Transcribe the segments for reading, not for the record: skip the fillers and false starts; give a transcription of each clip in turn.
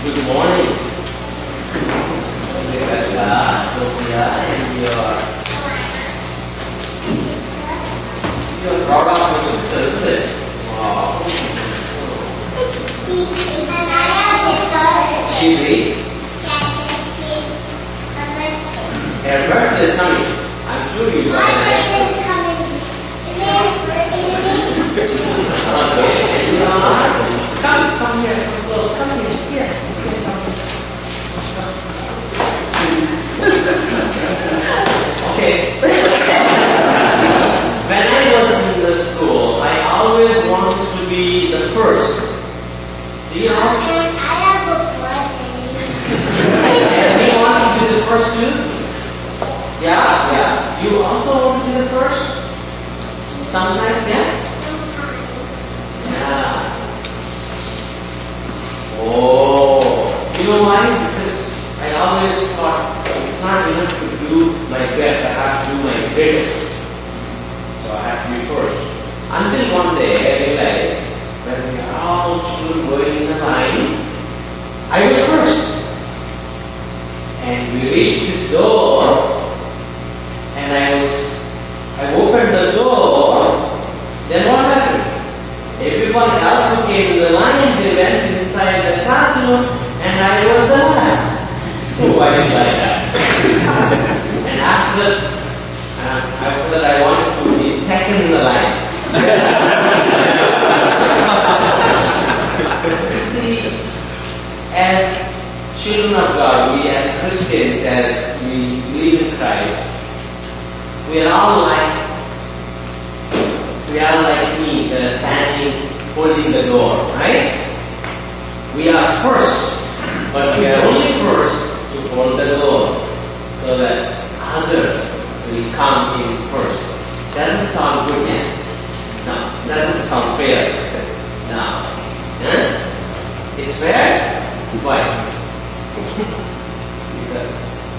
Good morning. Sophia, and you're proud of your sister, isn't it? Wow. She's 8. Her birthday is coming. I'm sure you got an extra. Come here. Come here. Okay. When I was in the school, I always wanted to be the first. Do you know? I have a brother. And you want to be the first too? Yeah. You also want to be the first? Sometimes, yeah? Yeah. Oh, you know why? Because I always thought it's not enough to do my best, I have to do my greatest. So I have to be first. Until one day I realized when we are all children going in the line, I was first. And we reached this door, and I opened the door, then what happened? Everyone else who came in the line, they went inside the classroom, and I was the last. Oh, I didn't like that. And after that, I wanted to be second in the line. You see, as children of God, we as Christians, as we believe in Christ, we are all like me, standing, holding the door, right? We are first, but we are only first to hold the door, so that others will come in first. Doesn't sound good, yeah? No, doesn't sound fair. No. Huh? It's fair? Why? Because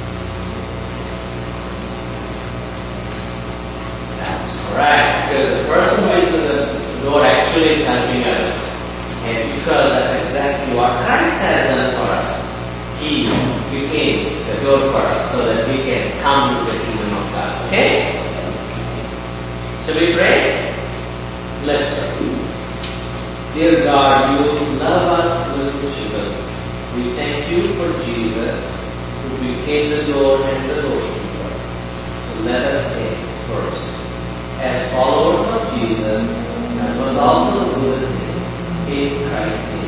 that's correct. Because the person who is in the door actually is helping us. And because that's exactly what Christ has done for us. He became the door for us so that we can come to the kingdom of God. Okay? Shall we pray? Let's pray. Dear God, you love us with children. We thank you for Jesus who became the door and the doorkeeper. So let us take first. As followers of Jesus, that was also do the same in Christ's name.